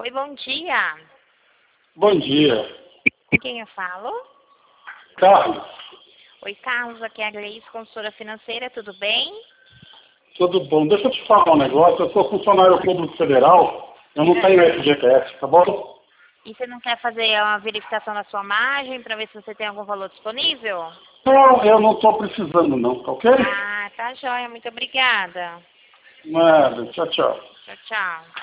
Oi, bom dia. Bom dia. Com quem eu falo? Carlos, Oi, Carlos, aqui é a Gleice, consultora financeira, tudo bem? tudo bom? Deixa eu te falar um negócio. Eu sou funcionário público federal, eu não tenho FGTS, tá bom? E você não quer fazer uma verificação da sua margem para ver se você tem algum valor disponível? Não, eu não estou precisando não, tá ok? Ah, tá joia, muito obrigada. Nada, tchau, tchau. Tchau, tchau.